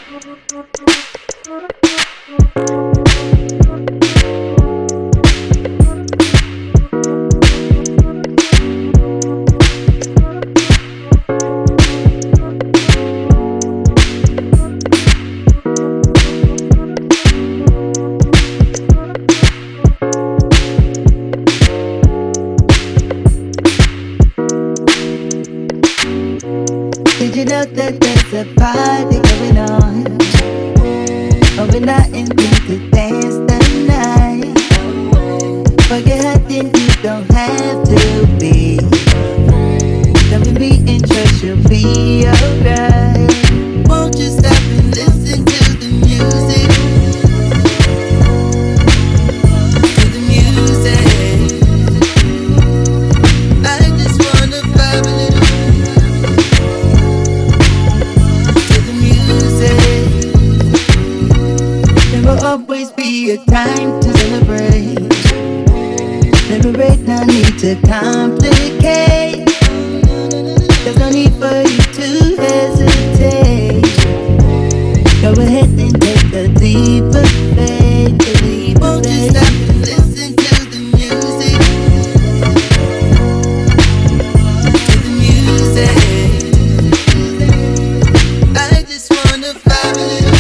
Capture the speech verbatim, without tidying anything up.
Did you know that there's a party going on? But we're not intending to dance the night. Forget hunting, you don't have to be. Don't be in church, you'll be alright. Won't you stop and listen to the music? To the music. I just wanna vibe a little. There will always be a time to celebrate. Celebrate, no need to complicate. There's no need for you to hesitate. Go ahead and take the leap of faith. The leap of Won't faith. You stop and listen to the music? To the music. I just wanna vibe a little.